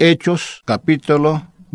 Hechos capítulo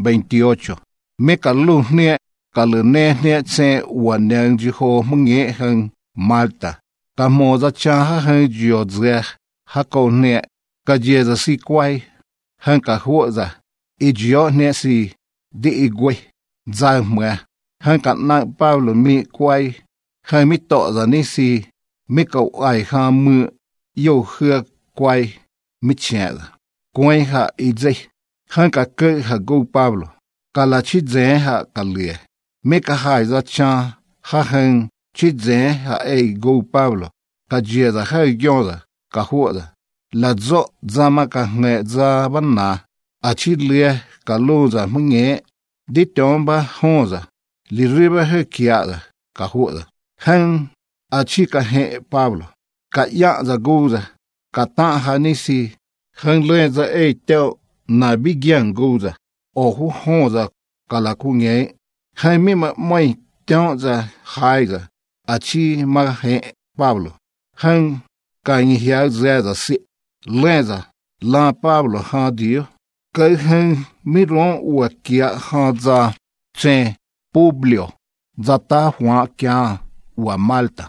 28. Me kalu ne kalune ne se waneng jiho munge hang Malta. Ka moza cha hang jiozre hako ne ka jeza si kwai hang ka huoza ijio ne si di igwe za mwe hang ka na Pablo mi kwai hang mi to za ni si mi ka ai ha mu yo hue kwai mi chela kwai ha ije hang ka ke ha go Pablo ka la chi ze ha ka lie mi ka hai za cha ha hang chi ze ha e go Pablo ka jeza ha gyoza ka huoza la zo zama ka nge za banna a chi lie ka loza munge di tomba hoza li riba he kiada ka huoza hang a chi ka he Pablo ka ya za goza ka ta ha ni si hang le za e teo na bigyan goza o hu hoza ka la ku nge hang mi ma moi teo za haiza a chi ma he Pablo hang ka ni hia za si leza la Pablo ha dio ka hang mi ron wa kia ha za che Publio za ta hua kia wa Malta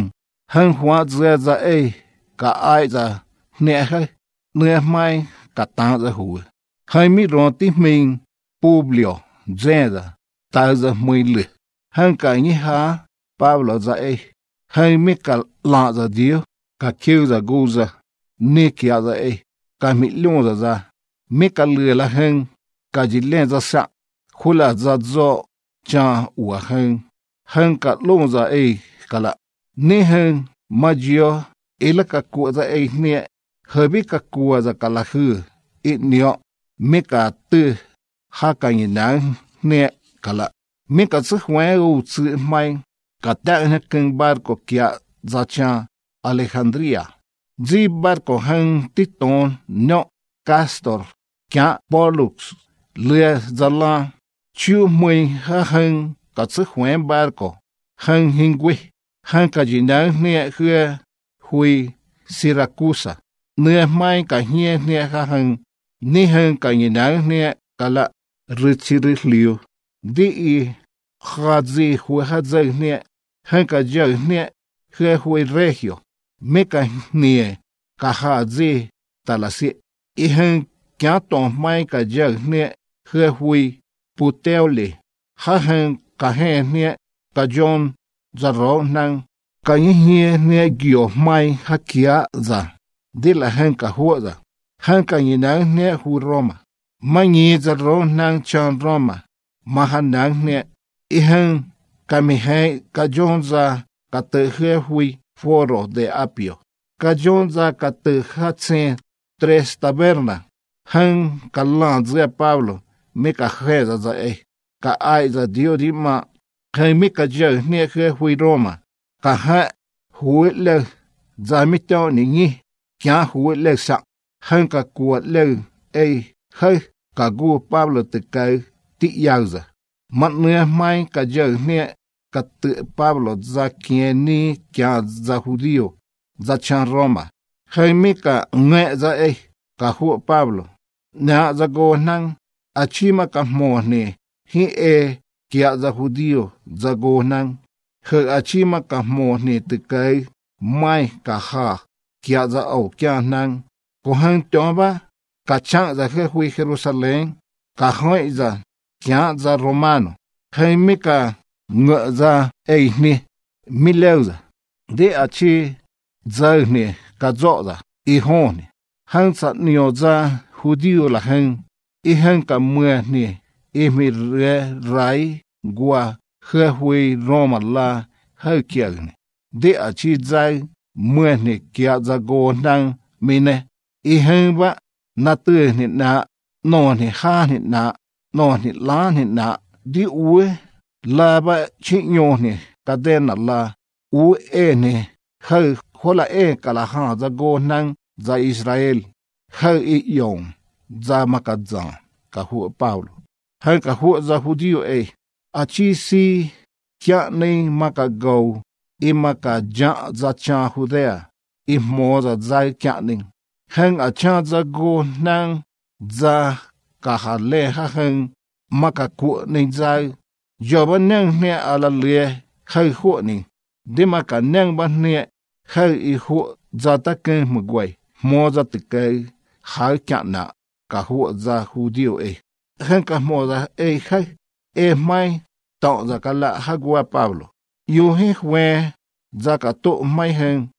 hang hua za e ka ai za ne ha ne mai ka ta za hu hai mi ron ti min Publio za ta za mui le hang ka ni ha Pablo za e hai mi ka la za dio ka kiu za goza ne kia za e ka mi lyon za mi ka le la hang ka ji len za sa khula za zo cha wa hang ka long za e ka la ne hang ma jio e la ka ku za e ne hebi ka ku za ka la hu i nio mi ka tu ha ka ni na ne ka la mi ka su hwe u su mai ka ta na ken barco kia za cha Alejandria zi barco hang titon no Castor kia Pollux le zala chu mui ha hang ka su hwe barco hang hingwe hang ka jina ne hue hui Siracusa ne mai ka hie ne ha hang ni hang ka jina ne kala richiriliu di i khazi hu ha zai ne hang ka je ne hue hui regio me ka ne ka ha zi talasi i hang kya ton mai ka je ne hue hui Puteoli ha hang ka he ne ka John za ro nang ka hie ne gyo mai ha kia za de la hang ka ho za hang ka ni nang ne hu Roma ma ni za ro nang chan Roma ma ha nang ne i hang ka mi he ka John za ka te he hui Foro de Apio ka John za ka te ha tsen Tres Taberna hang ka lan za Pablo me ka he za e ka ai za dio di ma kai mi ka je ne he hui Roma ka ha hu le za mi to ni kya hu le sa hang ka ku le e he ka gu Pablo te kai ti yauza man ne mai ka je ne ka te Pablo za kieni kya za judio za chan Roma hai mi ka nge za e ka hu Pablo na za go nang achima ka mo ne hi e kia za judio za go nang he achima ka mo ne te kai mai ka ha kia za au kia nang ko hang tomba ka chang za he hui Jerusalem ka hoi za kia za Romano hai mi ka ngợ za e ni mi leuza de achi za ne ka zo za i hone hang sa nio za judio la hang i hang ka mue ni i mi re rai gua he hui Roma la ha kia ni de achi za mue ni kia za go nang mi ne i hang ba na tu ni na no ni ha ni na no ni la ni na di ue la ba chi nyo ni ka den la u e ni ha hola e ka la ha za go nang za Israel ha i yong za makadza ka hu Paulo ha ka hu za judio e a chi si kya nei makago i maka ja za cha Judea i mo za kya ning hang a cha za go nang za cả hà lê ha hơn mà cả cụ nên ra giờ bên nâng nè à là lê hơi khổ nè để mà cả nâng bên nè hơi ý khổ ra ta kê một quầy mua ra từ cây hái chạm nạ cả hộ ra khu điều ấy hơn cả mua ra ấy hơi mai tạo ra cả lạ ha qua Paulo yêu hết que ra cả tổ mai hơn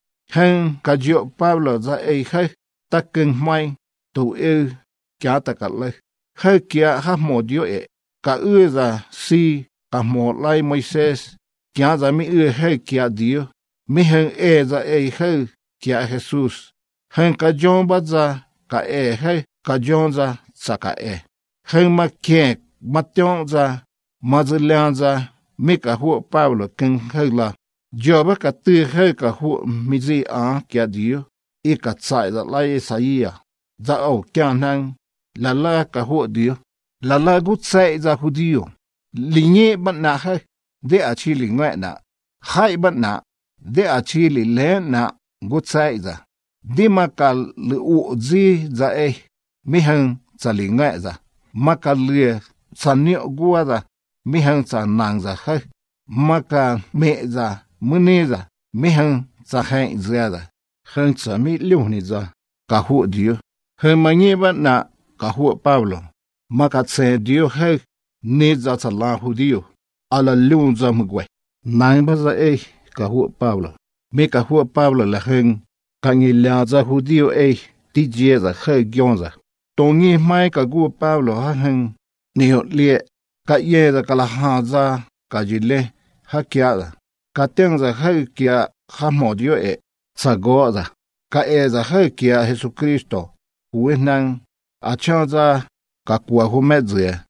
cả rượu Paulo ra ấy hơi ta kênh mai tụ ư cả ta cả lời hơi kia ha một điều ấy cả ra si cả một lai Moses kia ra mi hơi kia điều mi hơn ra ấy hơi kia Jesus hơn cả John bắt ra cả hơi cả John ra sa cả hơn mà kia mà John ra mà dư ra mi cả hộ Paulo kênh hơi là giờ bắt cả tư hơi cả hộ mi gì kia điều ý cả chạy ra lại Isaiah ra ổ kia năng là cả hộ điều là gút chạy ra khu điều lý nhẹ bận nạ hơi để ở chi lý ngoại nạ hai bận nạ để ở chi lý lẽ nạ gút chạy ra đi mà cả lựa ụ gì ra ấy mi hằng trả lý ngoại ra mà cả lựa sản nhựa gua ra mi hằng trả nàng ra hơi mà cả mẹ ra mưa nê ra mi hằng trả hẹn ra hơn trả mi liêu nê ra cả hộ điều hơn mà nhẹ bận nạ cả hộ Paulo mà cả xe điều hơi nê ra trả la hù điều à là lưu ra một quầy nàng bắt ra ấy cả hộ Paulo mê cả hộ Paulo là hơn cả người là ra hù điều ấy tí dê ra hơi giông ra tổ nghi mai cả hộ Paulo ha hơn nhiều liệ cả ye ra cả là hà ra cả dì lê ha kia ra cả tiếng ra hơi kia ha mò điều ấy sa go ra cả ra hơi kia Jesus Christo huế năng à cho ra cả quả hôm mẹ dừa